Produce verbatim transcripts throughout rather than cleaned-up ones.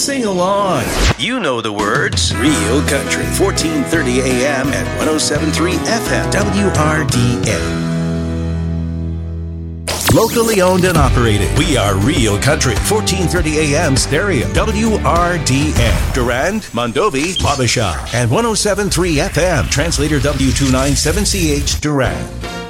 Sing along. You know the words. Real Country, fourteen thirty a.m. at one oh seven point three F M, W R D A. Locally owned and operated. We are Real Country, fourteen thirty a.m. stereo, W R D N. Durand, Mondovi, Wabasha, and one oh seven point three F M. Translator W two ninety-seven C H, Durand.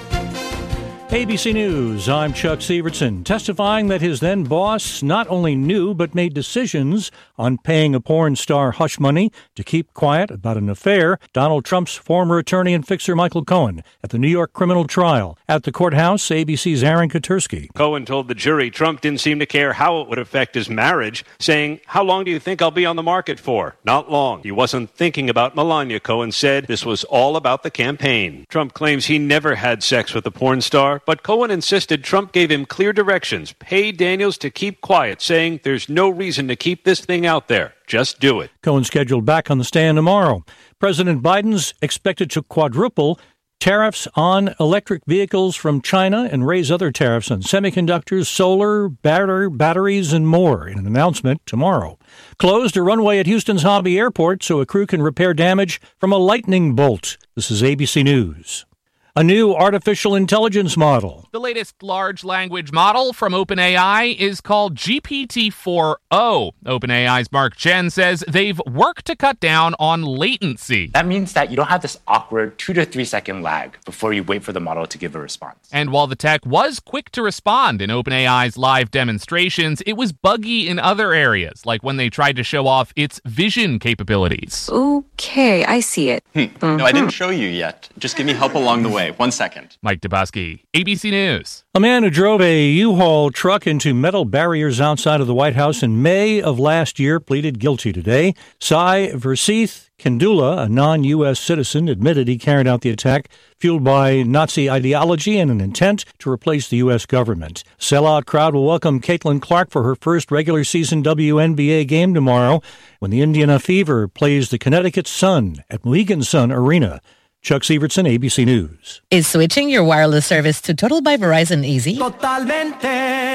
A B C News, I'm Chuck Sievertson, testifying that his then boss not only knew but made decisions on paying a porn star hush money to keep quiet about an affair. Donald Trump's former attorney and fixer Michael Cohen at the New York criminal trial. At the courthouse, A B C's Aaron Katursky. Cohen told the jury Trump didn't seem to care how it would affect his marriage, saying, "How long do you think I'll be on the market for? Not long." He wasn't thinking about Melania, Cohen said. This was all about the campaign. Trump claims he never had sex with the porn star, but Cohen insisted Trump gave him clear directions. Pay Daniels to keep quiet, saying there's no reason to keep this thing out there. Just do it. Cohen scheduled back on the stand tomorrow. President Biden's expected to quadruple tariffs on electric vehicles from China and raise other tariffs on semiconductors, solar, batter, batteries, and more in an announcement tomorrow. Closed a runway at Houston's Hobby Airport so a crew can repair damage from a lightning bolt. This is A B C News. A new artificial intelligence model. The latest large language model from OpenAI is called G P T four o. OpenAI's Mark Chen says they've worked to cut down on latency. That means that you don't have this awkward two to three second lag before you wait for the model to give a response. And while the tech was quick to respond in OpenAI's live demonstrations, it was buggy in other areas, like when they tried to show off its vision capabilities. Okay, I see it. Hmm. Mm-hmm. No, I didn't show you yet. Just give me help along the way. One second. Mike Dubosky, A B C News. A man who drove a U-Haul truck into metal barriers outside of the White House in May of last year pleaded guilty today. Sai Versith Kendula, a non-U S citizen, admitted he carried out the attack fueled by Nazi ideology and an intent to replace the U S government. Sellout crowd will welcome Caitlin Clark for her first regular season W N B A game tomorrow when the Indiana Fever plays the Connecticut Sun at Mohegan Sun Arena. Chuck Sievertson, A B C News. Is switching your wireless service to Total by Verizon easy? Totalmente.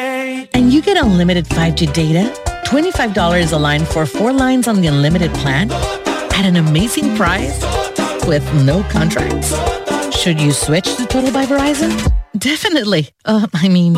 And you get unlimited five G data, twenty-five dollars a line for four lines on the unlimited plan, at an amazing price with no contracts. Should you switch to Total by Verizon? Definitely. Uh, I mean...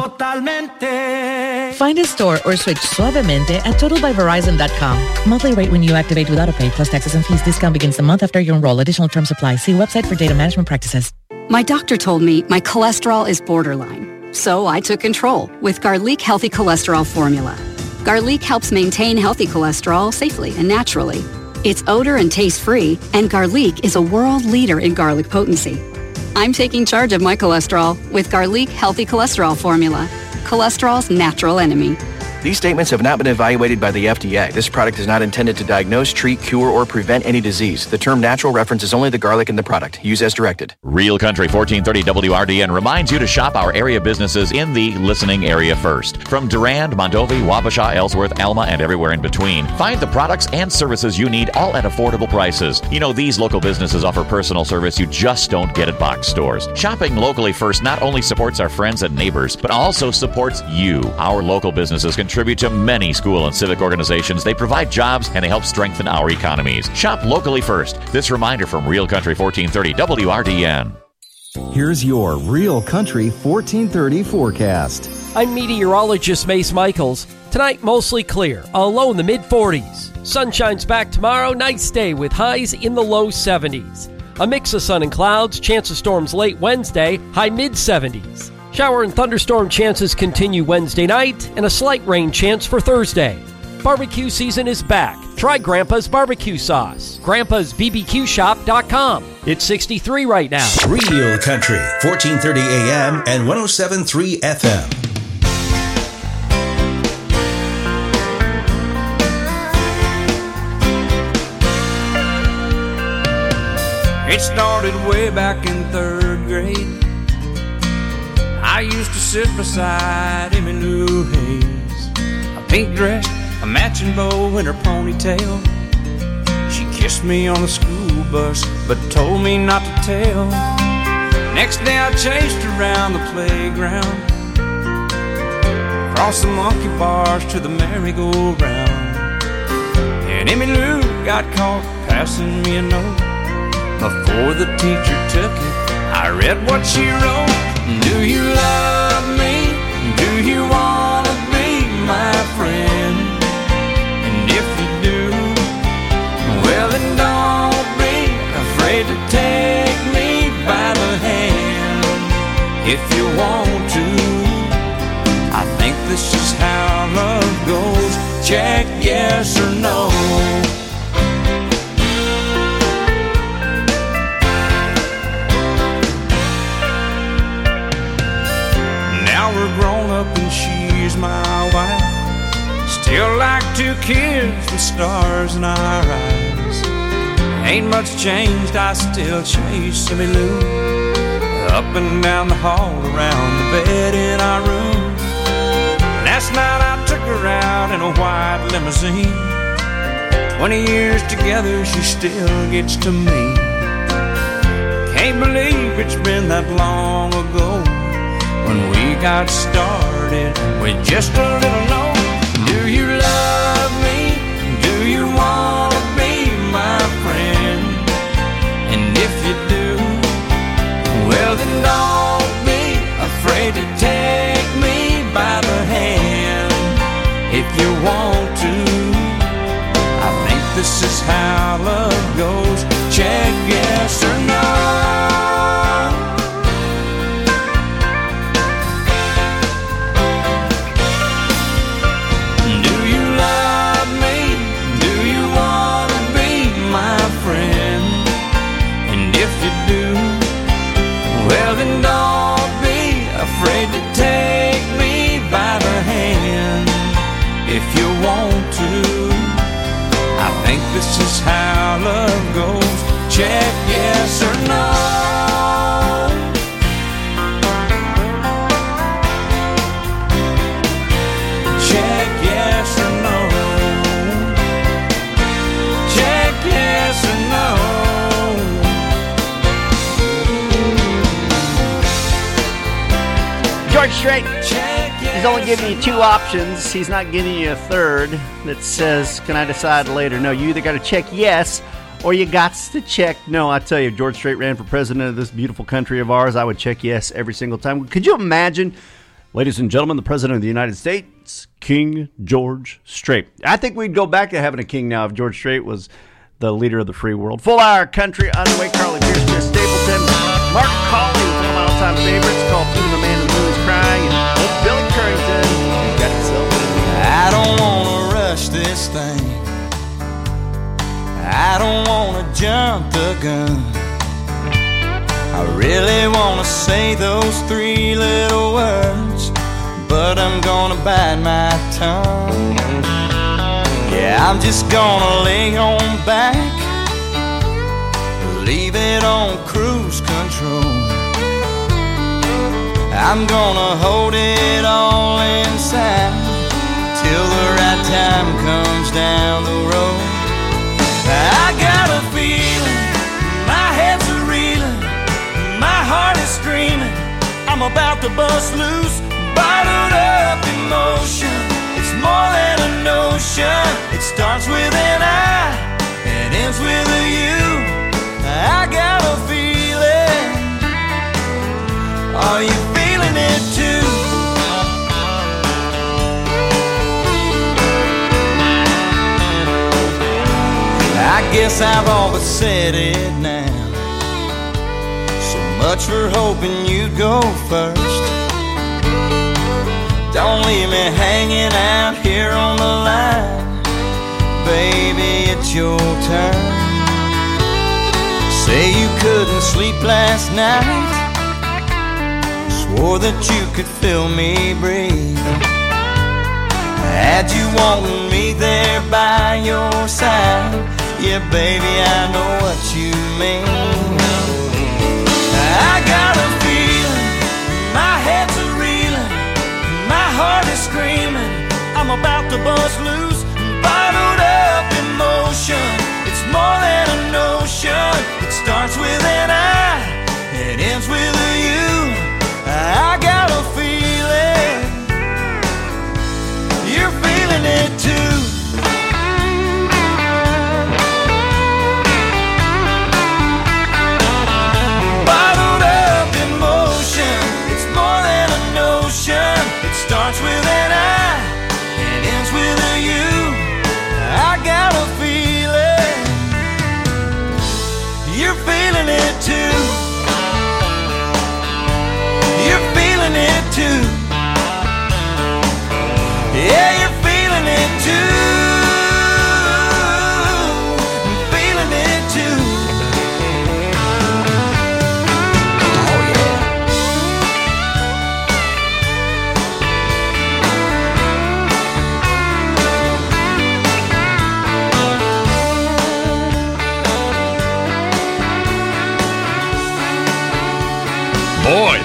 Totalmente. Find a store or switch suavemente at total by verizon dot com. Monthly rate when you activate without a pay plus taxes and fees. Discount begins the month after you enroll. Additional terms apply. See website for data management practices. My doctor told me my cholesterol is borderline. So I took control with Garlic Healthy Cholesterol Formula. Garlic helps maintain healthy cholesterol safely and naturally. It's odor and taste-free, and Garlic is a world leader in garlic potency. I'm taking charge of my cholesterol with Garlic Healthy Cholesterol Formula. Cholesterol's natural enemy. These statements have not been evaluated by the F D A. This product is not intended to diagnose, treat, cure, or prevent any disease. The term natural references only the garlic in the product. Use as directed. Real Country fourteen thirty W R D N reminds you to shop our area businesses in the listening area first. From Durand, Mondovi, Wabasha, Ellsworth, Alma, and everywhere in between. Find the products and services you need all at affordable prices. You know, these local businesses offer personal service you just don't get at box stores. Shopping locally first not only supports our friends and neighbors, but also supports you. Our local businesses contribute to many school and civic organizations. They provide jobs and they help strengthen our economies. Shop locally first. This reminder from Real Country fourteen thirty W R D N. Here's your Real Country fourteen thirty forecast. I'm meteorologist Mace Michaels. Tonight, mostly clear, a low in the mid forties. Sun shines back tomorrow, nice day with highs in the low seventies. A mix of sun and clouds, chance of storms late Wednesday, high mid seventies. Shower and thunderstorm chances continue Wednesday night, and a slight rain chance for Thursday. Barbecue season is back. Try Grandpa's barbecue sauce. grandpas b b q shop dot com. It's sixty-three right now. Real Country, fourteen thirty A M and one oh seven point three F M. It started way back in third grade. I used to sit beside Emmy Lou Hayes, a pink dress, a matching bow, and her ponytail. She kissed me on the school bus, but told me not to tell. Next day I chased her around the playground, across the monkey bars to the merry-go-round. And Emmy Lou got caught passing me a note. Before the teacher took it, I read what she wrote. Do you love me? Do you want to be my friend? And if you do, well then don't be afraid to take me by the hand. If you want to, I think this is how love goes. Check yes or no. Now we're grown up and she's my wife. Still like two kids with stars in our eyes. Ain't much changed, I still chase Emmy Lou up and down the hall, around the bed in our room. Last night I took her out in a white limousine. Twenty years together, she still gets to me. Can't believe it's been that long ago when we got started with just a little note. Do you love me? Do you want to be my friend? And if you do, well then don't be afraid to take me by the hand. If you want to, I think this is how love goes. Check yes or no. Well then don't be afraid to take me by the hand. If you want to, I think this is how love goes. Check yes or no. Check yes or no. Check yes or no. George Strait is only giving you two options. He's not giving you a third that says, can I decide later? No, you either got to check yes or you got to check no. I tell you, if George Strait ran for president of this beautiful country of ours, I would check yes every single time. Could you imagine, ladies and gentlemen, the president of the United States, King George Strait? I think we'd go back to having a king now if George Strait was the leader of the free world. Full hour country underway. Carly Pierce, Chris Stapleton, Mark Colley with one of my all-time favorites called "Even the Man in the Moon is Crying," and Billy Currington. Got yourself. I don't wanna rush this thing. I don't wanna jump the gun. I really wanna say those three little words, but I'm gonna bite my tongue. Yeah, I'm just gonna lay on back, leave it on cruise control. I'm gonna hold it all inside till the right time comes down the road. I got a feeling, my head's a reeling, my heart is screaming, I'm about to bust loose, bottled up emotion. It's more than a notion. It starts with an I and ends with a you. I got a feeling. Are you feeling it too? I guess I've all but said it now. So much for hoping you'd go first. Don't leave me hanging out here on the line. Baby, it's your turn. Say you couldn't sleep last night, swore that you could feel me breathe. Had you wanting me there by your side, yeah, baby, I know what you mean. I got a feeling, my head's a reeling, my heart is screaming, I'm about to bust loose, bottled up emotion. It's more than a notion. It starts with an I, it ends with a you. I got a feeling, you're feeling it too.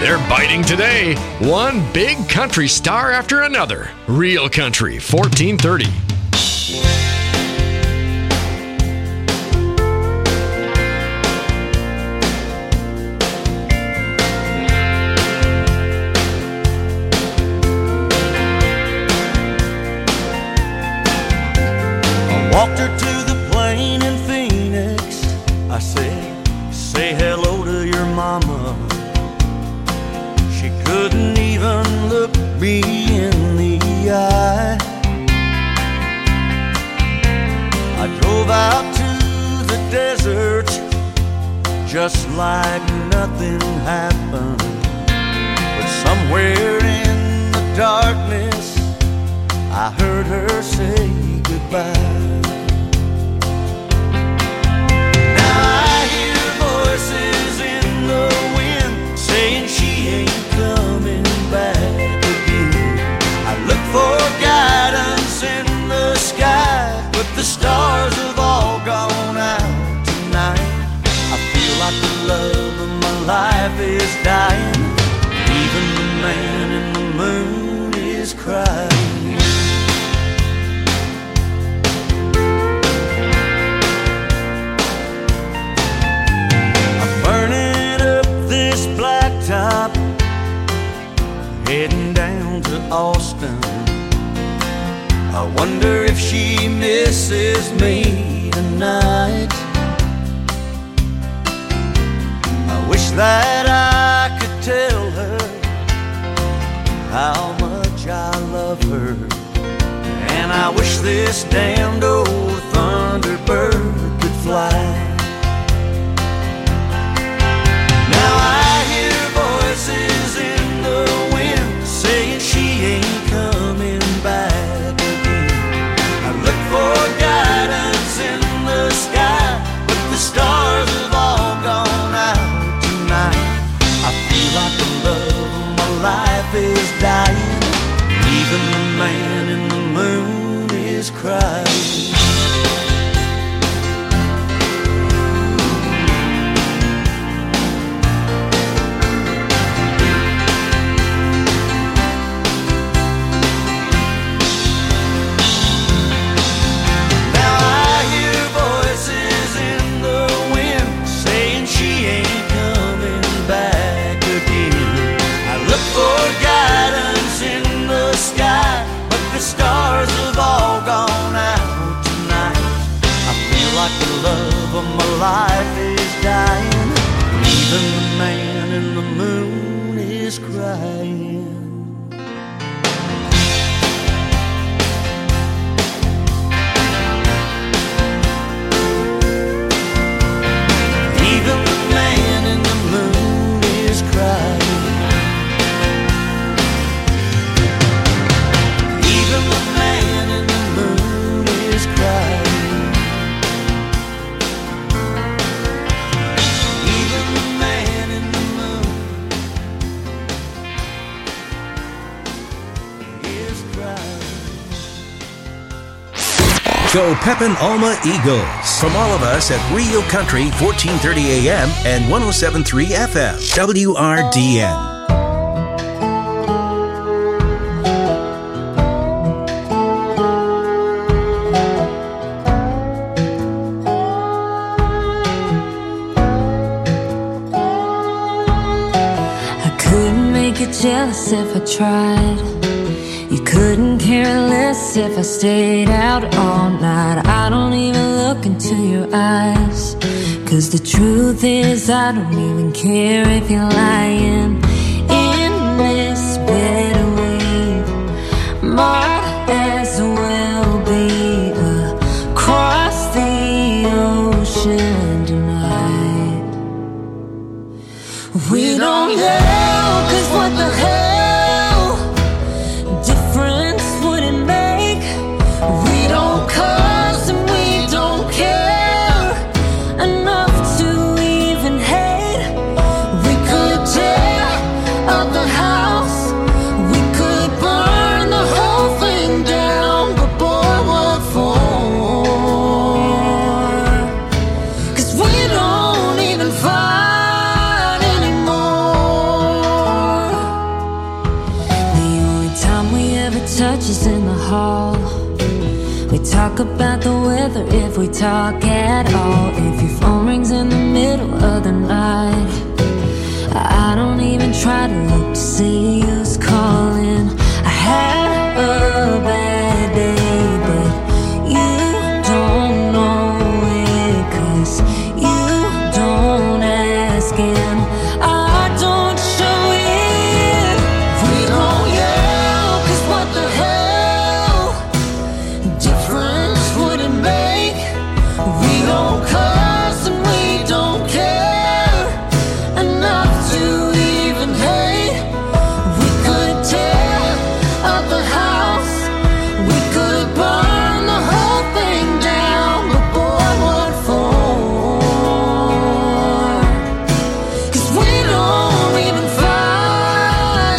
They're biting today. One big country star after another. Real Country, fourteen thirty. Walked her to the plane in Phoenix. I said, say hello to your mama. She couldn't even look me in the eye. I drove out to the desert just like nothing happened. But somewhere in the darkness I heard her say goodbye. Voices in the wind saying she ain't coming back again. I look for guidance in the sky, but the stars have all gone out tonight. I feel like the love of my life is dying. Even the man in the moon is crying. Top, heading down to Austin. I wonder if she misses me tonight. I wish that I could tell her how much I love her, and I wish this damned old Thunderbird could fly. Now I voices in the wind saying she ain't coming back again. I look for guidance in the sky, but the stars have all gone out tonight. I feel like the love of my life is dying. Even the man in the moon is crying. The stars have all gone out tonight. I feel like the love of my life is dying. Even the man in the moon is crying. Even the man in the moon is crying. Go Pepin Alma Eagles. From all of us at Real Country, fourteen thirty A M and one oh seven point three F M, W R D N. Jealous if I tried. You couldn't care less if I stayed out all night. I don't even look into your eyes, 'cause the truth is I don't even care if you're lying. In this bed we might as well be across the ocean tonight. We don't know, 'cause what the hell difference would it make? We don't cuss and we don't care enough to even hate. We could tear up the house, we could burn the whole thing down, but boy, what for? 'Cause we don't even fight anymore. if we talk at all. If your phone rings in the middle of the night, I don't even try to look to see who's calling. I had a bad day, but you don't know it, 'cause you don't ask and I don't show it. We don't yell, 'cause what the hell difference would it make? We don't cuss and we don't care enough to even hate. We could tear up the house, we could burn the whole thing down, but boy, what for? 'Cause we don't even fight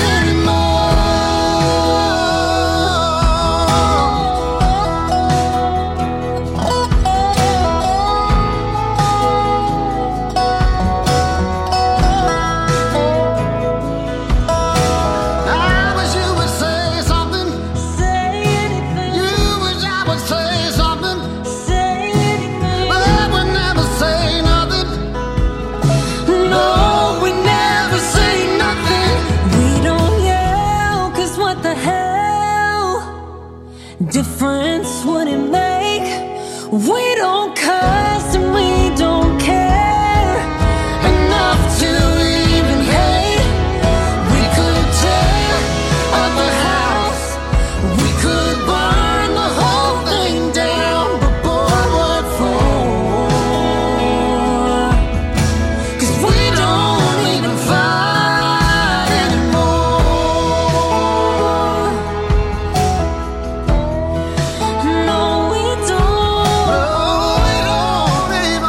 I wish you would say something. Say anything. You wish I would say something. Say anything. But I would never say nothing. No, we never say nothing. We don't yell, 'cause what the hell difference would it make? We don't cuss and we don't care enough to even hate. We could tear up the house, we could burn the whole thing down, but boy, what for? 'Cause we don't even fight anymore. No, we don't. No, we don't even.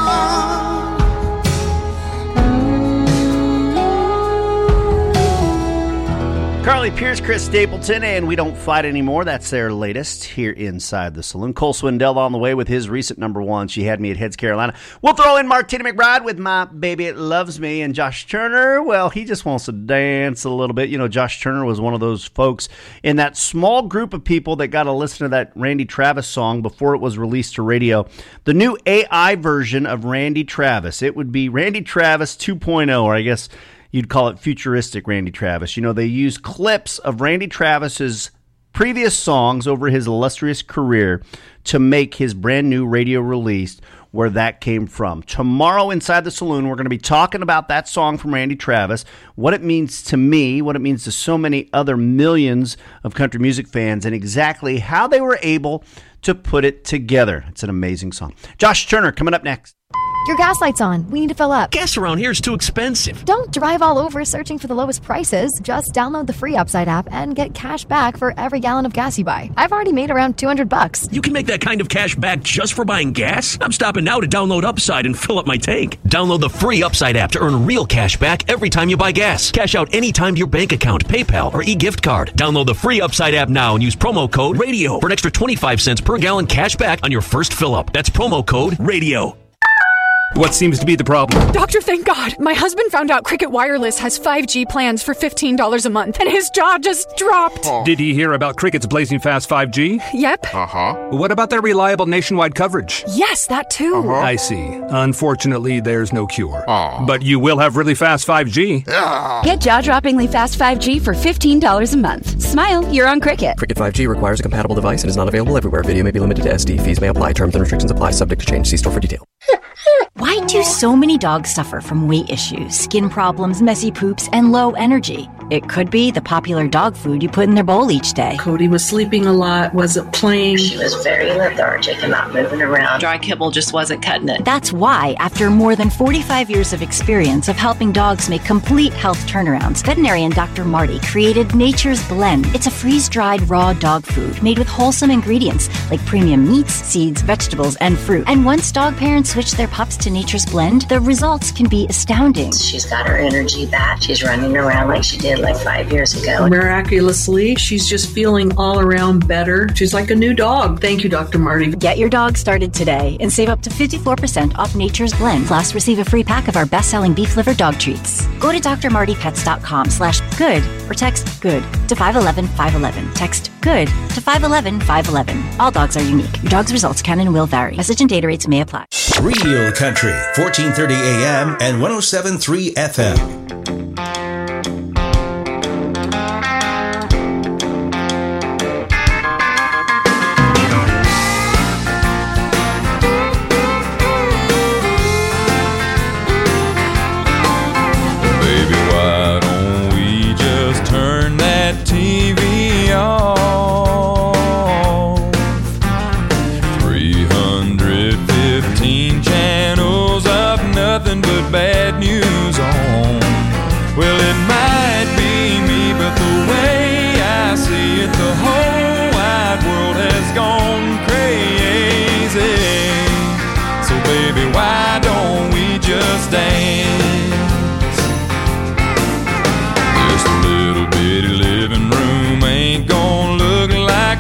Carly Pierce, Chris Stapleton, and We Don't Fight Anymore. That's their latest here inside the saloon. Cole Swindell on the way with his recent number one, She Had Me at Heads, Carolina. We'll throw in Martina McBride with My Baby It Loves Me. And Josh Turner, well, he just wants to dance a little bit. You know, Josh Turner was one of those folks in that small group of people that got to listen to that Randy Travis song before it was released to radio. The new A I version of Randy Travis. It would be Randy Travis two point oh, or I guess you'd call it futuristic Randy Travis. You know, they use clips of Randy Travis's previous songs over his illustrious career to make his brand new radio release where that came from. Tomorrow inside the saloon, we're going to be talking about that song from Randy Travis, what it means to me, what it means to so many other millions of country music fans, and exactly how they were able to put it together. It's an amazing song. Josh Turner coming up next. Your gas light's on. We need to fill up. Gas around here is too expensive. Don't drive all over searching for the lowest prices. Just download the free Upside app and get cash back for every gallon of gas you buy. I've already made around two hundred bucks. You can make that kind of cash back just for buying gas? I'm stopping now to download Upside and fill up my tank. Download the free Upside app to earn real cash back every time you buy gas. Cash out anytime to your bank account, PayPal, or e-gift card. Download the free Upside app now and use promo code RADIO for an extra twenty-five cents per gallon cash back on your first fill up. That's promo code RADIO. What seems to be the problem? Doctor, thank God. My husband found out Cricket Wireless has five G plans for fifteen dollars a month, and his jaw just dropped. Did he hear about Cricket's blazing fast five G? Yep. Uh-huh. What about their reliable nationwide coverage? Yes, that too. Uh-huh. I see. Unfortunately, there's no cure. Aww. But you will have really fast five G. Get jaw-droppingly fast five G for fifteen dollars a month. Smile, you're on Cricket. Cricket five G requires a compatible device and is not available everywhere. Video may be limited to S D. Fees may apply. Terms and restrictions apply. Subject to change. See store for detail. Why do so many dogs suffer from weight issues, skin problems, messy poops, and low energy? It could be the popular dog food you put in their bowl each day. Cody was sleeping a lot, wasn't playing. She was very lethargic and not moving around. Dry kibble just wasn't cutting it. That's why, after more than forty-five years of experience of helping dogs make complete health turnarounds, veterinarian Doctor Marty created Nature's Blend. It's a freeze-dried raw dog food made with wholesome ingredients like premium meats, seeds, vegetables, and fruit. And once dog parents switch their pups to Nature's Blend, the results can be astounding. She's got her energy back. She's running around like she did like five years ago. Miraculously, she's just feeling all around better. She's like a new dog. Thank you, Doctor Marty. Get your dog started today and save up to fifty-four percent off Nature's Blend. Plus, receive a free pack of our best-selling beef liver dog treats. Go to drmartypets.com slash good or text good to five one one five one one. Text good to five one one five one one. All dogs are unique. Your dog's results can and will vary. Message and data rates may apply. Real Country, fourteen thirty A M and one oh seven point three F M. Baby, why don't we just turn that T V off? three hundred fifteen channels of nothing but bad news on. Well, it might be me, but the way I see it, the whole wide world has gone crazy. So baby, why don't we just dance? This little bitty living room ain't gonna look like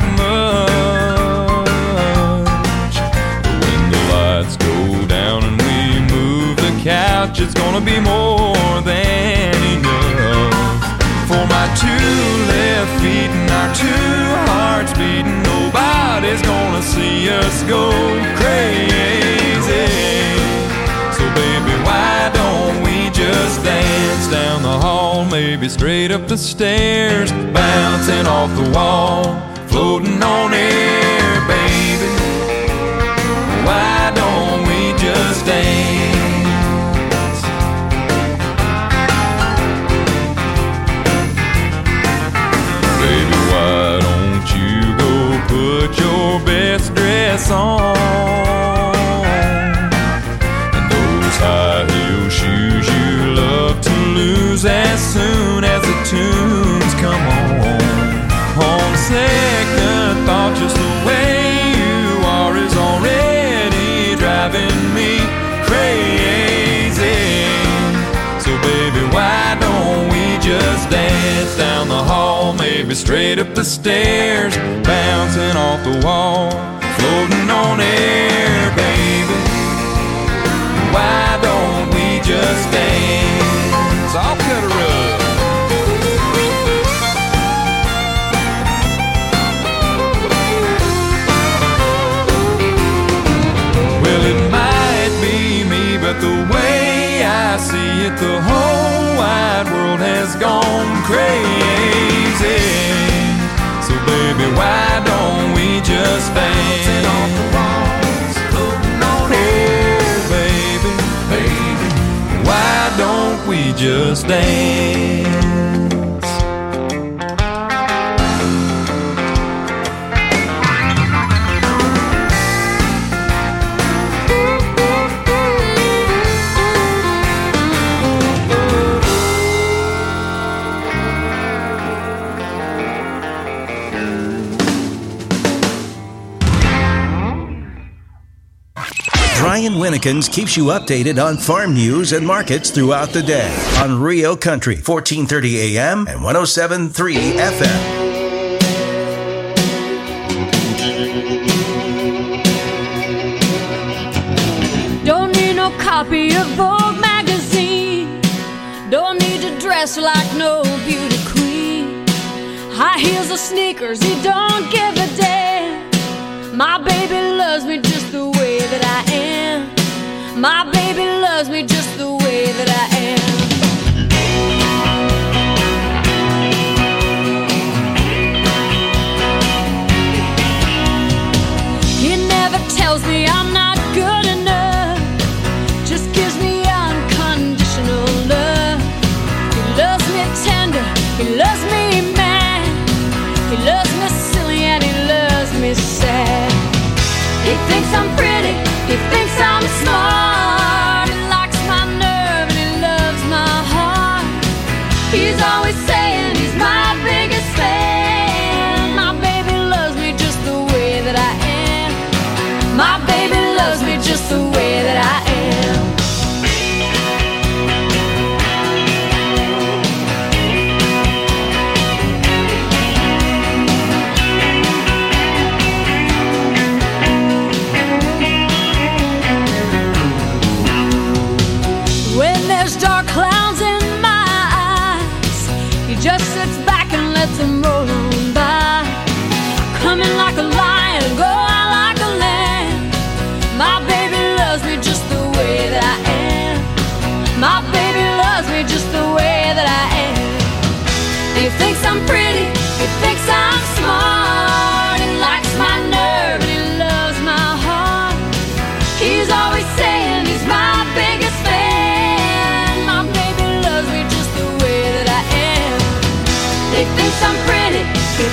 much, but when the lights go down and we move the couch, it's gonna be more than enough. For my two left feet and our two hearts beating, nobody's gonna see us go crazy. So baby, why don't we just dance down the hall, maybe straight up the stairs, bouncing off the wall, floating on air, baby. Why don't we just dance? Baby, why don't you go put your best dress on, and those high heel shoes you love to lose as soon as the tunes come on. On second thought, just the way you are is already driving me crazy. So baby, why don't we just dance down the hall, maybe straight up the stairs, bouncing off the wall, floating on air, baby. Why don't we just dance? I'll cut her up. Well, it might be me, but the way I see it, the whole wide world has gone crazy. So baby, why don't we just dance? Off the walls, floating on air, baby, baby. Why don't we just dance? Brian Winnekins keeps you updated on farm news and markets throughout the day on Rio Country, fourteen thirty A M and one oh seven point three F M. Don't need no copy of Vogue magazine. Don't need to dress like no beauty queen. High heels or sneakers, he don't give a damn. My baby loves me just the way that I am. My baby loves me just the way that I am. He never tells me I'm not good enough, just gives me unconditional love. He loves me tender, he loves me mad, he loves me silly and he loves me sad. He thinks I'm pretty, he thinks I'm smart, he likes my nerve and he loves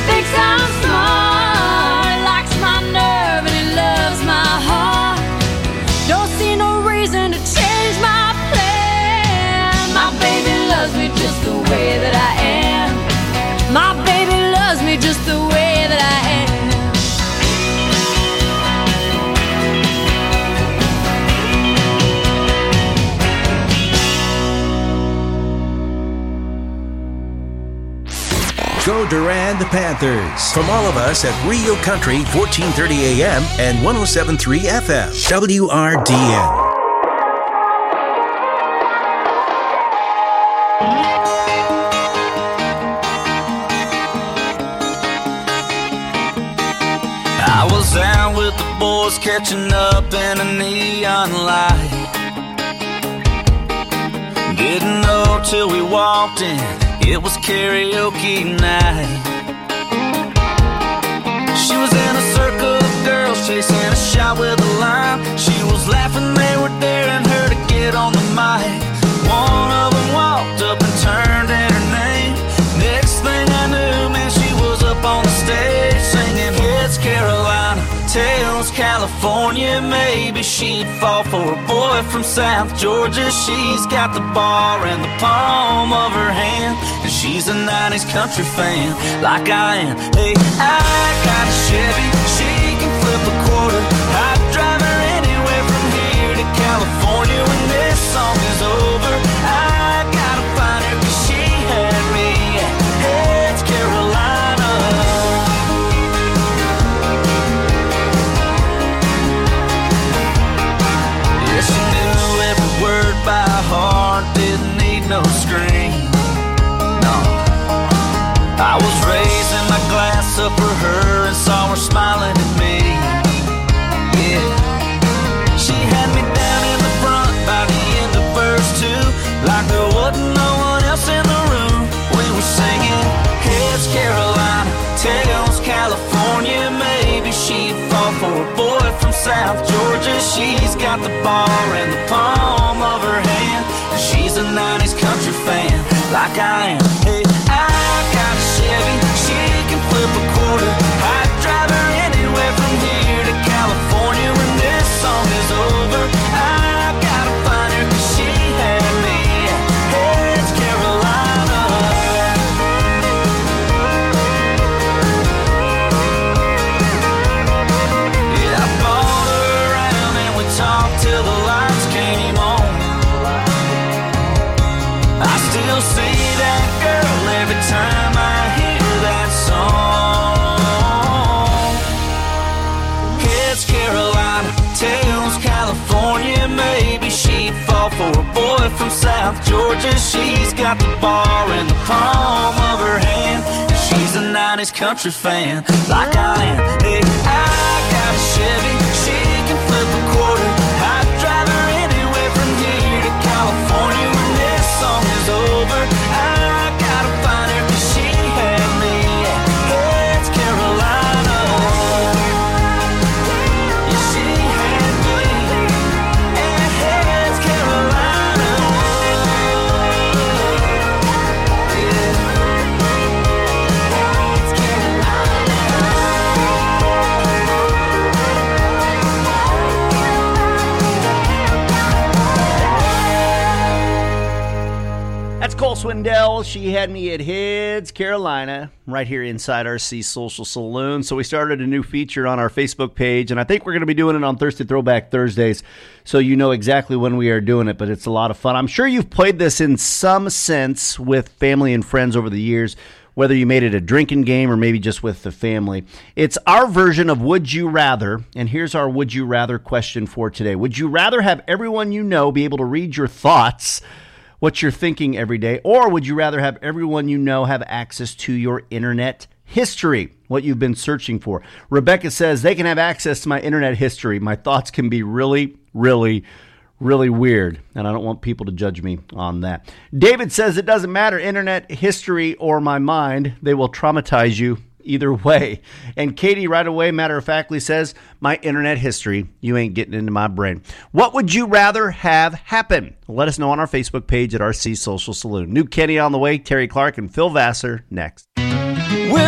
thinks I'm smart, likes my nerve, and he loves my heart. Don't see no reason to change my plan. My baby loves me just the way that I am. My baby loves me just the way that I am. Go Durand Panthers. From all of us at Rio Country, fourteen thirty A M and one oh seven point three F M, W R D N. I was out with the boys catching up in a neon light. Didn't know till we walked in, it was karaoke night. She was in a circle of girls chasing a shot with a lime. She was laughing, they were daring her to get on the mic. One of them walked up and turned in her name. Next thing I knew, man, she was up on the stage singing Hits Carolina, Tails California. Maybe she'd fall for a boy from South Georgia. She's got the bar in the palm of her hand, and she's a nineties country fan like I am. Hey, I got a Chevy, she can flip a quarter. I'd drive her anywhere from here to California. When this song is over, I gotta find her, 'cause she had me at Hits Carolina. Yeah, she knew every word by heart, didn't need no screen. No, I was raising my glass up for her and saw her smiling at me. Yeah, she had me down in the front by the end of verse two, like there wasn't no one else in the room. We were singing Hits Carolina, Tails California. Maybe she'd fall for a boy from South Georgia. She's got the bar in the palm of her hand, and she's a nineties country fan like I am. Hey, I got a Chevy, she can flip a quarter. I'd drive her anywhere from here to California. When this song is over, I gotta find her, 'cause she had me at Hits Carolina. Yeah, I bought her around and we talked till the lights came on. I still see that girl every time I hear that song. Hits Carolina, Tails California. Maybe she'd fall for a boy from South Georgia. She's got the bar in the palm of her hand, and she's a nineties country fan like I am. Hey, I got a Chevy, she can flip a quarter. I'd drive her anywhere from here to California. When this song is over, I gotta find her, 'cause she had me at Hits Carolina. Yeah, she had me at Hits Carolina. Yeah. Hits That's Cole Swindell. She had me at Hits Carolina, right here inside our C Social Saloon. So we started a new feature on our Facebook page, and I think we're going to be doing it on Thursday Throwback Thursdays, so you know exactly when we are doing it, but it's a lot of fun. I'm sure you've played this in some sense with family and friends over the years, whether you made it a drinking game or maybe just with the family. It's our version of Would You Rather, and here's our Would You Rather question for today. Would you rather have everyone you know be able to read your thoughts, what you're thinking every day, or would you rather have everyone you know have access to your internet history, what you've been searching for? Rebecca says, they can have access to my internet history. My thoughts can be really, really, really weird, and I don't want people to judge me on that. David says, it doesn't matter, internet history or my mind, they will traumatize you either way. And Katie right away, matter-of-factly, says, my internet history, you ain't getting into my brain. What would you rather have happen? Let us know on our Facebook page at R C Social Saloon. New Kenny on the way, Terry Clark and Phil Vassar next. We'll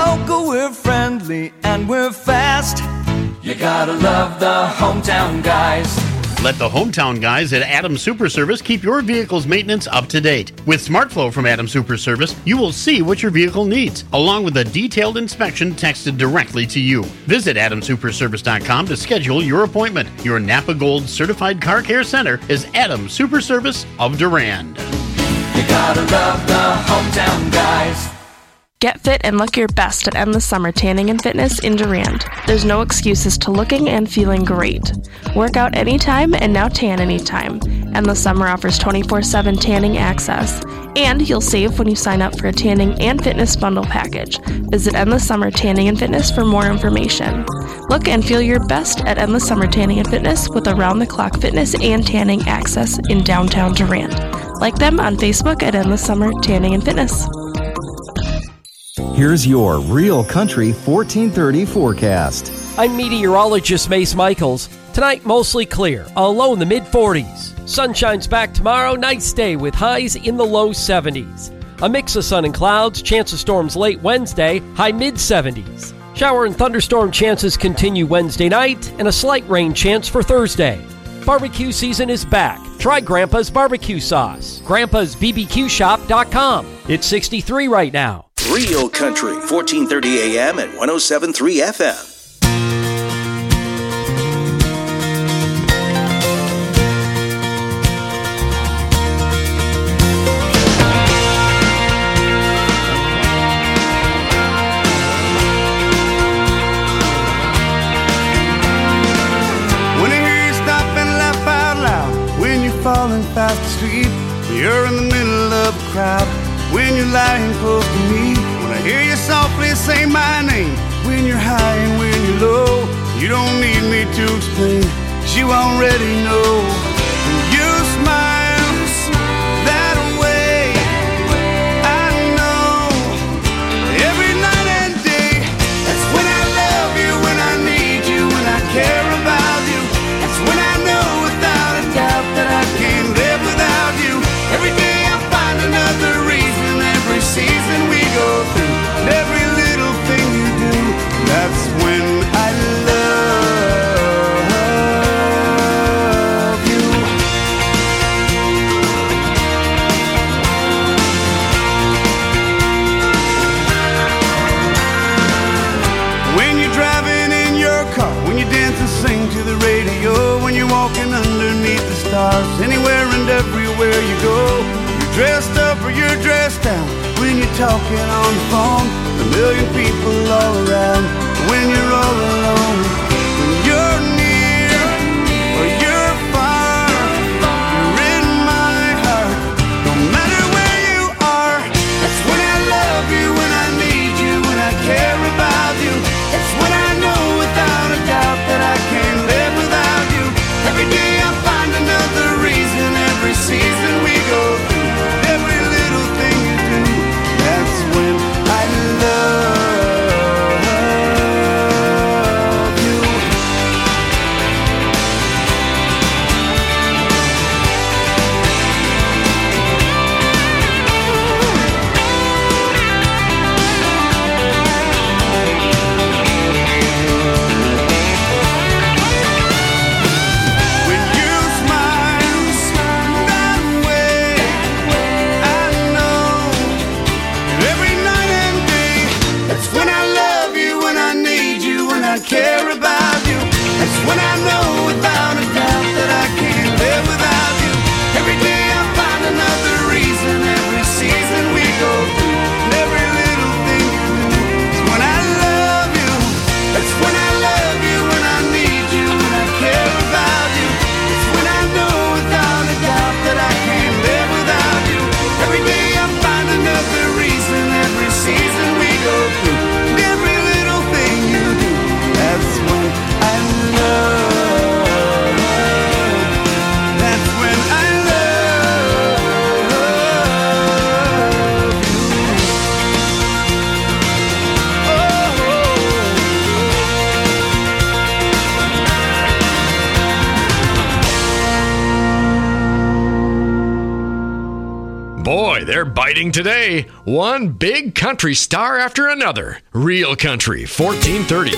local, we're friendly, and we're fast. You gotta love the hometown guys. Let the hometown guys at Adams Super Service keep your vehicle's maintenance up to date. With SmartFlow from Adams Super Service, you will see what your vehicle needs, along with a detailed inspection texted directly to you. Visit adams super service dot com to schedule your appointment. Your Napa Gold Certified Car Care Center is Adams Super Service of Durand. You gotta love the hometown guys. Get fit and look your best at Endless Summer Tanning and Fitness in Durand. There's no excuses to looking and feeling great. Work out anytime and now tan anytime. Endless Summer offers twenty-four seven tanning access. And you'll save when you sign up for a tanning and fitness bundle package. Visit Endless Summer Tanning and Fitness for more information. Look and feel your best at Endless Summer Tanning and Fitness with around-the-clock fitness and tanning access in downtown Durand. Like them on Facebook at Endless Summer Tanning and Fitness. Here's your Real Country fourteen thirty forecast. I'm meteorologist Mace Michaels. Tonight, mostly clear, a low in the mid forties. Sun shines back tomorrow, nice day with highs in the low seventies. A mix of sun and clouds, chance of storms late Wednesday, high mid seventies. Shower and thunderstorm chances continue Wednesday night, and a slight rain chance for Thursday. Barbecue season is back. Try Grandpa's barbecue sauce. grandpas b b q shop dot com. It's sixty-three right now. Real Country, fourteen thirty A M and one oh seven point three F M. When I hear you stop and laugh out loud, when you're falling fast asleep, you're in the middle of a crowd. When you're lying close to me, when I hear you softly say my name, when you're high and when you're low, you don't need me to explain, 'cause you already know. When you smile that way, I know every night and day, that's when I love you, when I need you, when I care about you. That's when I know without a doubt that I can't live without you. Every day I find another reason. Every season we go through, and every little thing you do, that's when I love you. When you're driving in your car, when you dance and sing to the radio, when you're walking underneath the stars, anywhere and everywhere you go, you're dressed up or you're dressed down. When you're talking on the phone, a million people all around. When you're all alone, when you're near or you're far, you're in my heart. No matter where you are, that's when I love you, when I need you, when I care about you. That's when I know without a doubt that I can't live without you. Every day I find another reason, every season we go through, every little thing you do. That's when I love you. Boy, they're biting today. One big country star after another. Real Country, fourteen thirty.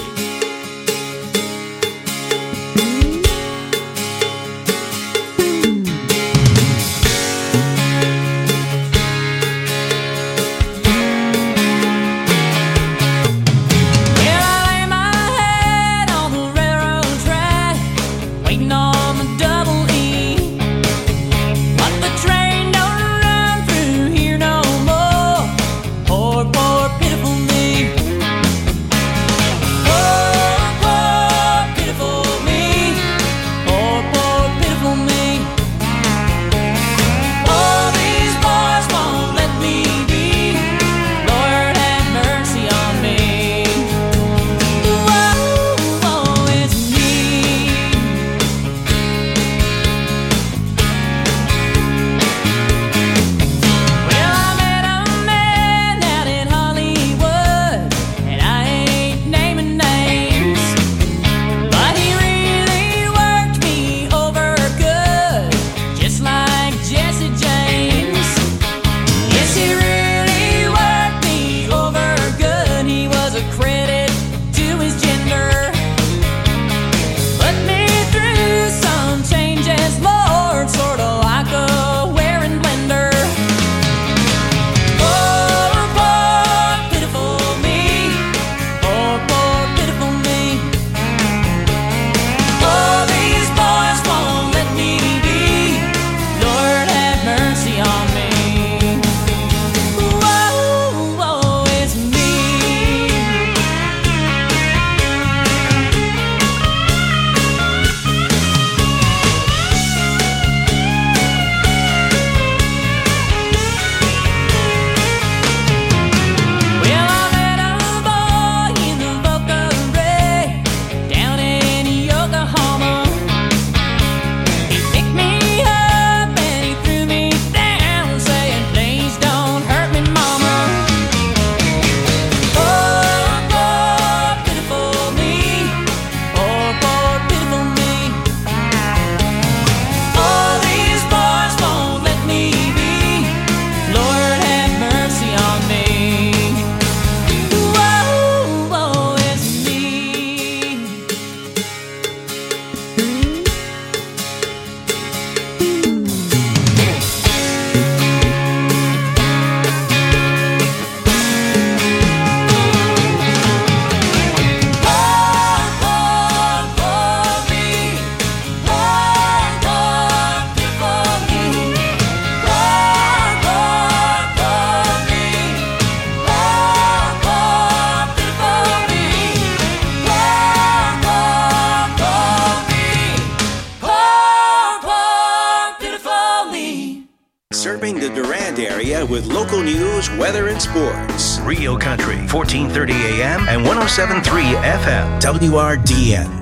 Serving the Durand area with local news, weather, and sports. Rio Country, fourteen thirty A M and one oh seven point three F M, W R D N.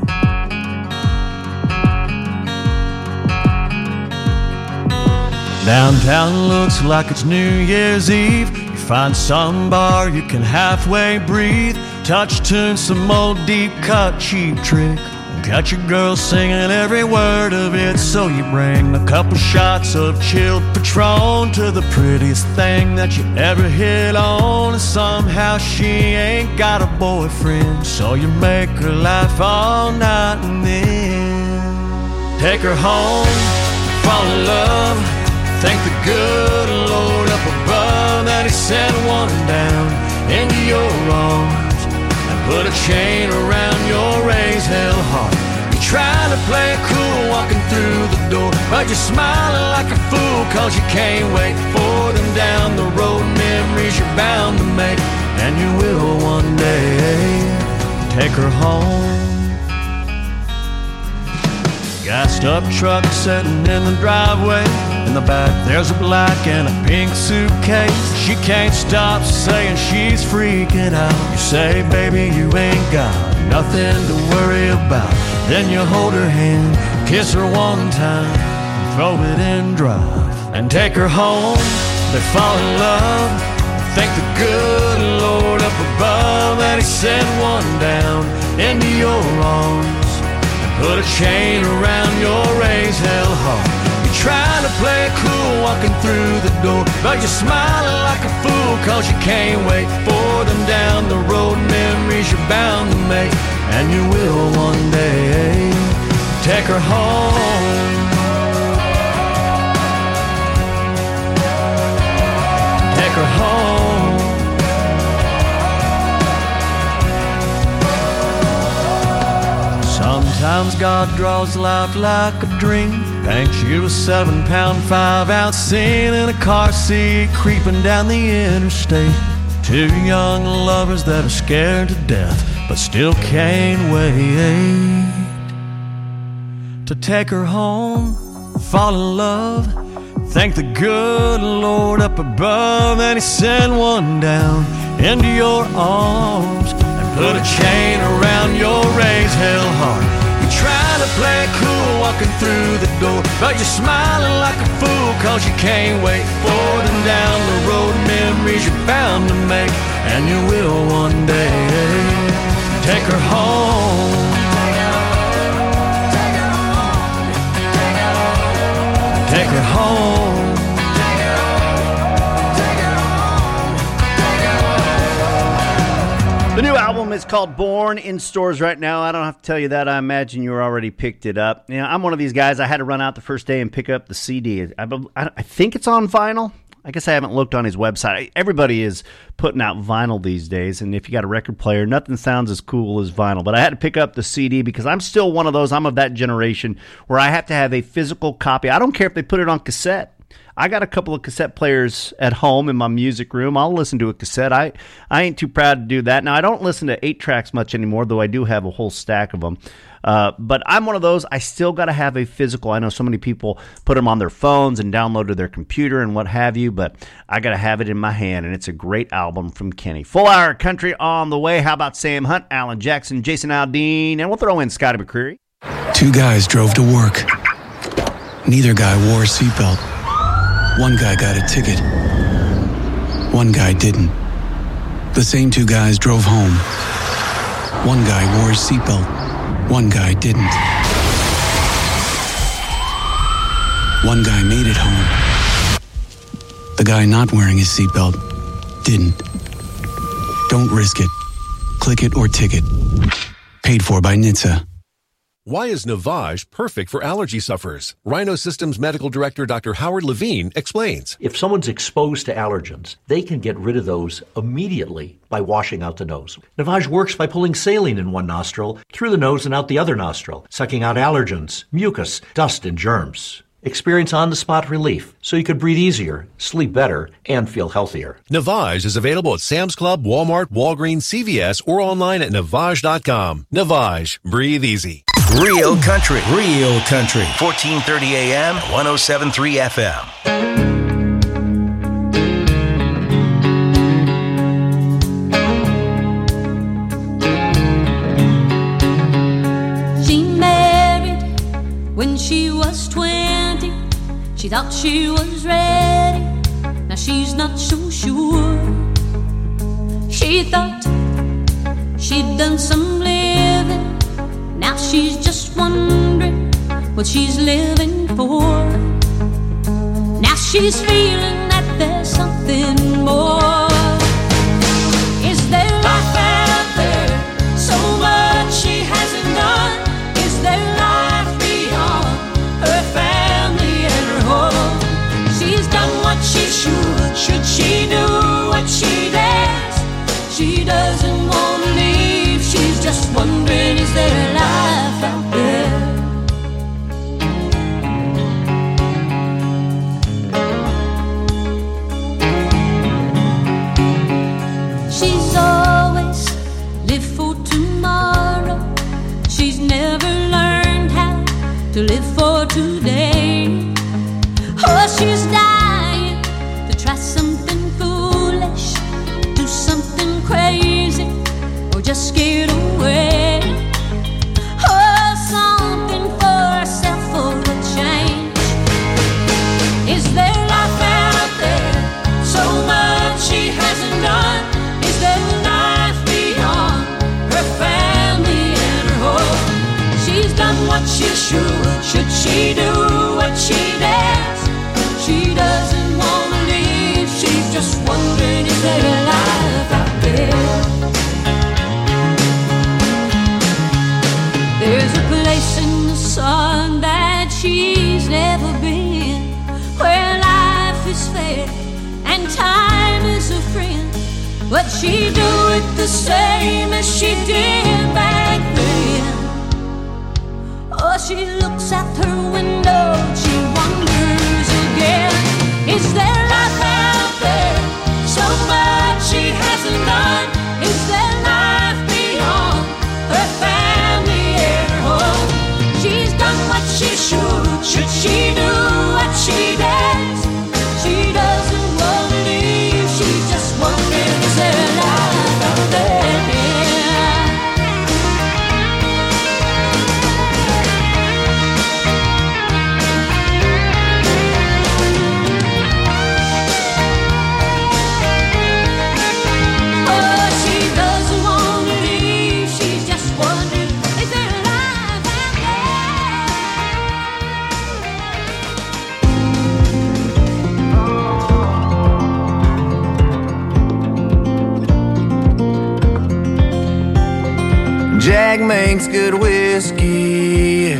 Downtown looks like it's New Year's Eve. You find some bar you can halfway breathe. Touch tune, some old deep cut cheap trick. Got your girl singing every word of it. So you bring a couple shots of chilled Patron to the prettiest thing that you ever hit on. And somehow she ain't got a boyfriend, so you make her laugh all night and then take her home, fall in love. Thank the good Lord up above that He sent one down into your arms and put a chain around your raised hell heart. You're trying to play it cool walking through the door, but you're smiling like a fool cause you can't wait for them down the road. Memories you're bound to make, and you will one day take her home. Gassed up truck sitting in the driveway. In the back there's a black and a pink suitcase. She can't stop saying she's freaking out. You say, baby, you ain't got nothing to worry about. Then you hold her hand, kiss her one time, and throw it in drive and take her home. They fall in love. Thank the good Lord up above that He sent one down into your arms and put a chain around your raised hell heart. Trying to play it cool walking through the door, but you're smiling like a fool, cause you can't wait for them down the road. Memories you're bound to make, and you will one day. Take her home. Take her home. Sometimes God draws life like a dream, paints you a seven pound, five ounce scene in a car seat, creeping down the interstate. Two young lovers that are scared to death, but still can't wait to take her home, fall in love, thank the good Lord up above, and He sent one down into your arms and put a chain around your raised hell heart. You try to play it cool walking through the door, but you're smiling like a fool, cause you can't wait for them down the road. Memories you're bound to make, and you will one day. Take her home. Take her home. The new album is called Born, in stores right now. I don't have to tell you that. I imagine you already picked it up. You know, I'm one of these guys. I had to run out the first day and pick up the C D. I, I think it's on vinyl. I guess I haven't looked on his website. Everybody is putting out vinyl these days, and if you got a record player, nothing sounds as cool as vinyl. But I had to pick up the C D because I'm still one of those, I'm of that generation where I have to have a physical copy. I don't care if they put it on cassette. I got a couple of cassette players at home in my music room. I'll listen to a cassette. I, I ain't too proud to do that. Now, I don't listen to eight tracks much anymore, though I do have a whole stack of them. Uh, but I'm one of those, I still got to have a physical. I know so many people put them on their phones and download to their computer and what have you, but I got to have it in my hand, and it's a great album from Kenny. Full Hour Country on the way. How about Sam Hunt, Alan Jackson, Jason Aldean, and we'll throw in Scotty McCreery. Two guys drove to work. Neither guy wore a seatbelt. One guy got a ticket. One guy didn't. The same two guys drove home. One guy wore his seatbelt. One guy didn't. One guy made it home. The guy not wearing his seatbelt didn't. Don't risk it. Click it or ticket. Paid for by N H T S A. Why is Navage perfect for allergy sufferers? Rhino Systems Medical Director Doctor Howard Levine explains. If someone's exposed to allergens, they can get rid of those immediately by washing out the nose. Navage works by pulling saline in one nostril, through the nose and out the other nostril, sucking out allergens, mucus, dust, and germs. Experience on-the-spot relief so you could breathe easier, sleep better, and feel healthier. Navage is available at Sam's Club, Walmart, Walgreens, C V S, or online at Navage dot com. Navage. Breathe easy. Real country. Real country. fourteen thirty A M, one oh seven point three F M. She married when she was twenty. She thought she was ready. Now she's not so sure. She thought she'd done some living. Now she's just wondering what she's living for. Now she's feeling that there's something more. Is there life out there? So much she hasn't done. Is there life beyond her family and her home? She's done what she should. Should she do what she does? She doesn't want to leave. She's just wondering, is there life out there? She's always lived for tomorrow. She's never learned how to live for today. Oh, she's dying to try something foolish, do something crazy, or just get away. Oh, something for herself for a change. Is there life out there? So much she hasn't done. Is there life beyond her family and her home? She's done what she should. Should she do what she does? She doesn't want to leave. she's never been, where life is fair and time is a friend. But she do it the same as she did back then. Oh, she looks out her window, she wonders again, is there life out there? So much she hasn't done. Is there life beyond her family and her home? She's done what she should. Should she do what she does? She doesn't want to leave. She just wonders, is there life out there? Jack makes good whiskey,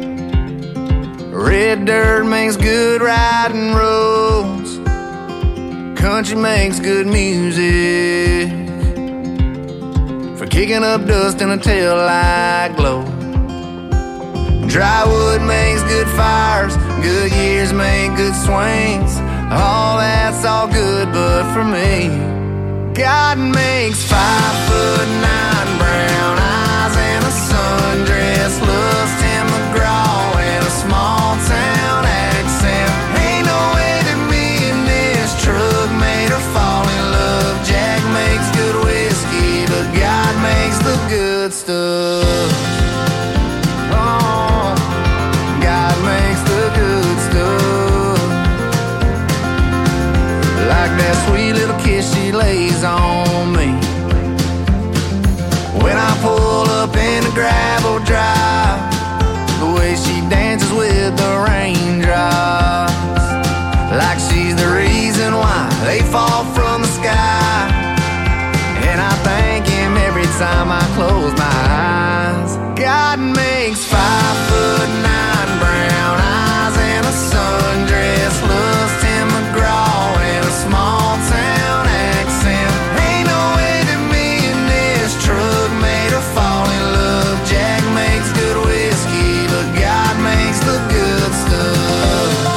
red dirt makes good riding roads, country makes good music for kicking up dust in a taillight glow. Dry wood makes good fires, good years make good swings. All that's all good, but for me, God makes five foot nine brown eyes and a sundress, loves Tim McGraw and a small town accent. Ain't no way that me and this truck made her fall in love. Jack makes good whiskey, but God makes the good stuff. Oh, God makes the good stuff. Like that sweet little kiss she lays on me when I pull up in a gravel drive, the way she dances with the raindrops, like she's the reason why they fall from the sky. And I thank him every time I close my eyes. God makes five foot nine brown eyes and a sundress, loves Tim McGraw and a small town accent. Ain't no way that me and this truck made her fall in love. Jack makes good whiskey, but God makes the good stuff.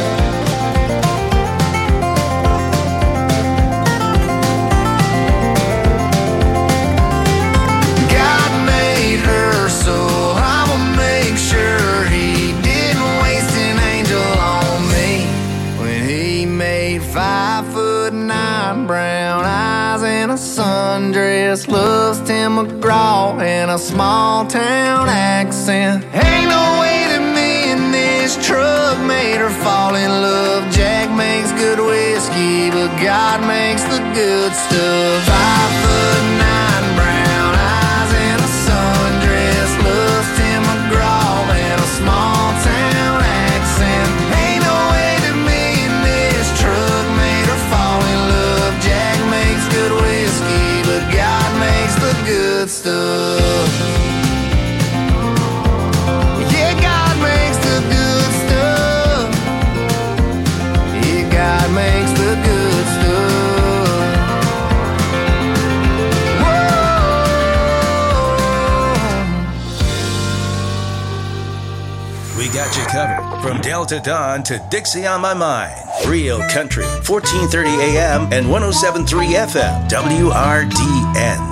God made her, so I'ma make sure he didn't waste an angel on me when he made five foot nine brown eyes and a sundress, loves Tim McGraw and a small town accent. Ain't no way that me and this truck made her fall in love. Jack makes good whiskey, but God makes the good stuff. Five foot nine brown eyes and a sundress, loves Tim McGraw and a small town accent. Ain't no way that me and this truck made her fall in love. Jack makes good whiskey, but God makes the good stuff. Yeah, God makes the good stuff. Yeah, God makes the good stuff. We got you covered from Delta Dawn to Dixie on My Mind. Real Country, fourteen thirty A M and one oh seven point three F M, W R D N.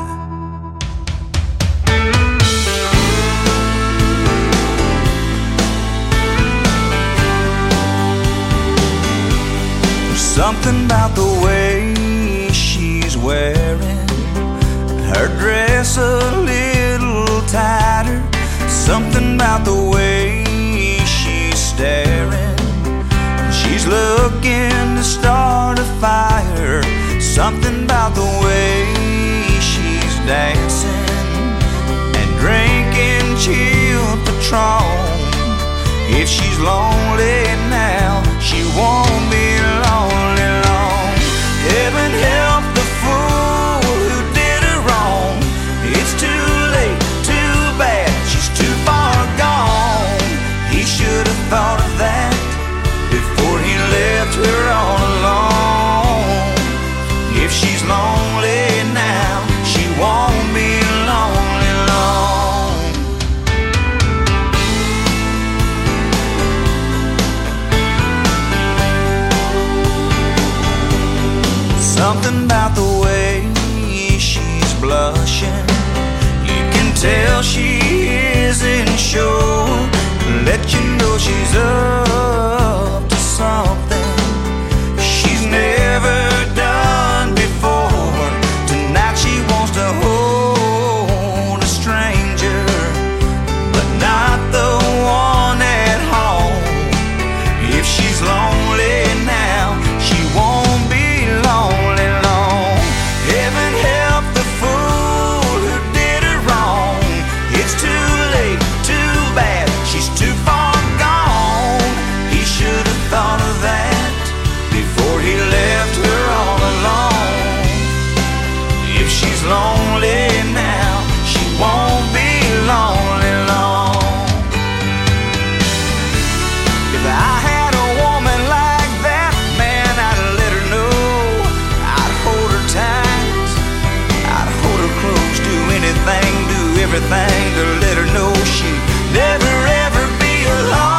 Something about the way she's wearing her dress a little tighter. Something about the way she's staring. She's looking to start a fire. Something about the way she's dancing and drinking chilled Patron. If she's lonely now, she won't be lonely long. Heaven help the fool who did her wrong. It's too late, too bad, she's too far gone. He should have thought of that Something about the way she's blushing, you can tell she isn't sure. Let you know she's up to something she's never done before. Tonight she wants to hold a stranger, but not the one at home. If she's lonely now, she won't be lonely long. Heaven help the fool who did her wrong. It's too late, too bad, she's too far gone. He should have thought of that before he left her all alone. If she's lonely now, she won't be lonely long. If I had a woman like that, man, I'd let her know. I'd hold her tight, I'd hold her close, do anything, do everything to let her know she'd never ever be alone.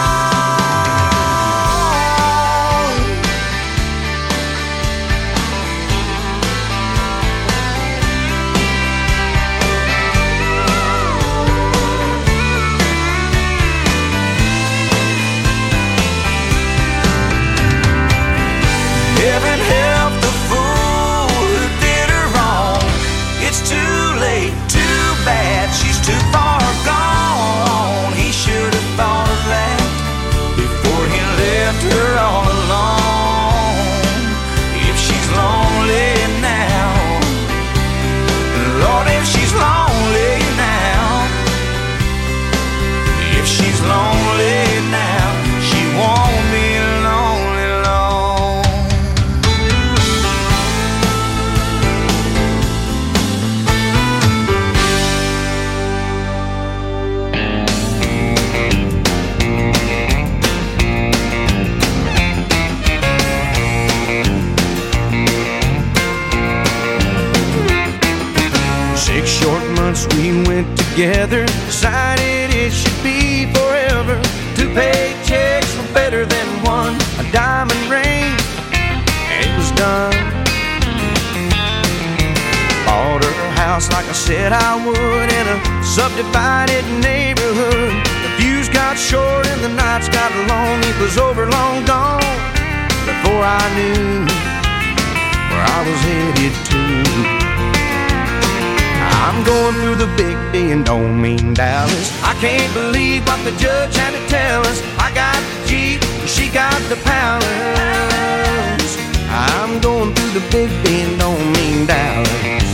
Heaven help the fool who did her wrong. It's too late, too bad, she's too far gone. He should have thought of that before he left her all alone. If she's lonely now, Lord, if she's lonely now, if she's lonely now, she won't be lonely long. Six short months we went together, decided it should be forever. Two paychecks were better than one, a diamond ring, and it was done. Bought her a house like I said I would, in a subdivided neighborhood. The views got short and the nights got long, it was over long gone before I knew where I was headed to. I'm going through the big D and don't mean Dallas. I can't believe what the judge had to tell us. I got the Jeep, she got the palace. I'm going through the big D and don't mean Dallas.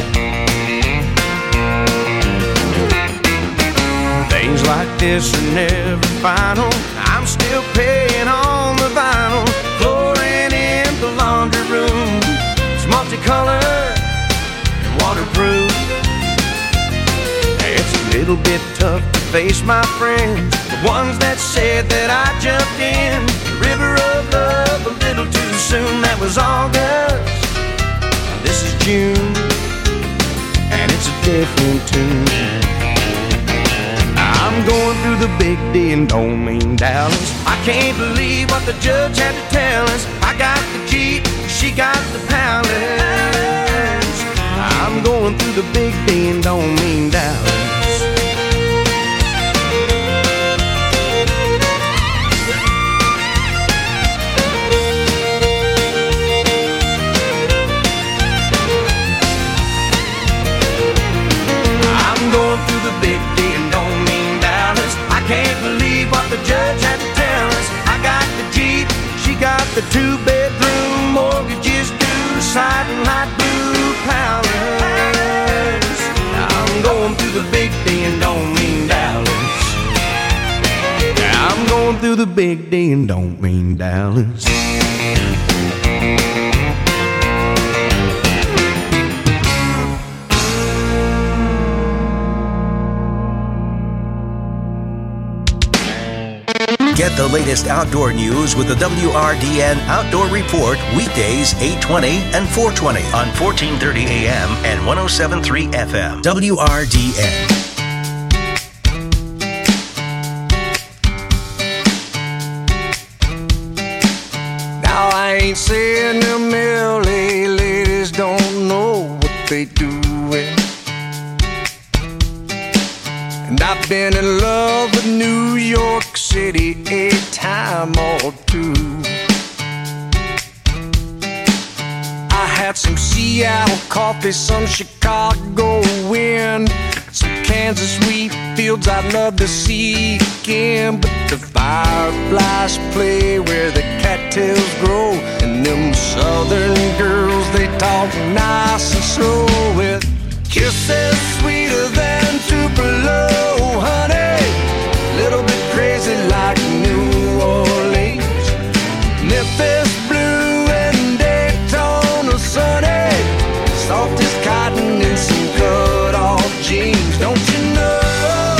Things like this are never final. I'm still paying on the vinyl. Flooring in the laundry room, it's multicolored and waterproof. It's a little bit tough to face my friends, the ones that said that I jumped in the river of love a little too soon. That was August, this is June, and it's a different tune. I'm going through the big D and don't mean Dallas. I can't believe what the judge had to tell us. I got the Jeep, she got the palace. I'm going through the big D and don't mean Dallas. I'm going through the big D and don't mean Dallas. I can't believe what the judge had to tell us. I got the Jeep, she got the two-bedroom, mortgages due, siding light blue palace. I'm going through the big D and don't mean Dallas. I'm going through the big D and don't mean Dallas. Get the latest outdoor news with the W R D N Outdoor Report weekdays eight twenty and four twenty on fourteen thirty A M and one oh seven point three F M. W R D N. Now I ain't saying a million they do it. And I've been in love with New York City a time or two. I had some Seattle coffee, some Chicago wind, some Kansas wheat fields I'd love to see again. But the fireflies play where the cattails grow, and them southern girls, they talk nice and slow with kisses sweeter than Tupelo, honey. Little bit crazy like New Orleans, Memphis blue and Daytona sunny, soft as cotton in some cut-off jeans. Don't you know,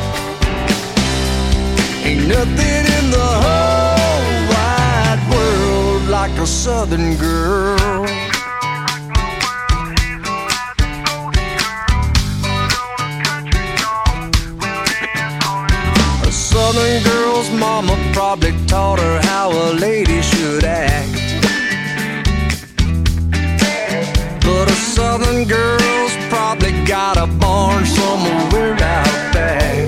ain't nothing in the whole wide world like a southern girl. A southern girl's mama probably taught her how a lady should act, but a southern girl's probably got a barn somewhere out back.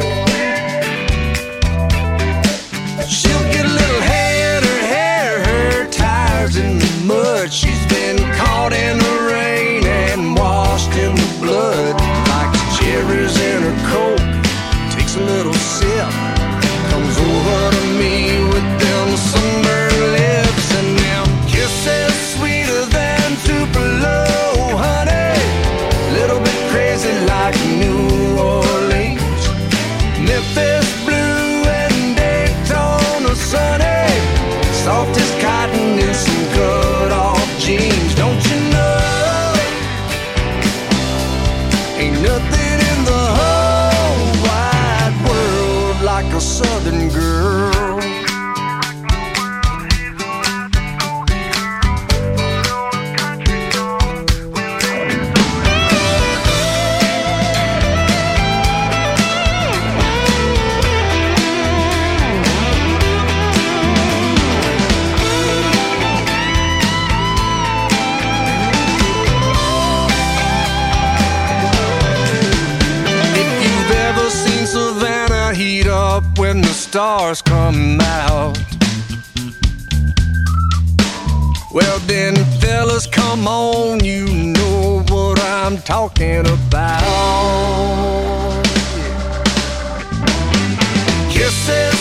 She'll get a little hair in her hair, her tires in the mud. She's been caught in the rain and washed in the blood. Likes cherries in her Coke, takes a little sip, comes over to me with them sunburned lips and them kisses sweeter than Tupelo, honey. Little bit crazy like New Orleans, Memphis blue and Daytona sunny, soft as cotton in some cut-off jeans. Don't you know, ain't nothing in the whole wide world like a southern girl. Savannah heat up when the stars come out, well then fellas, come on, you know what I'm talking about. Kisses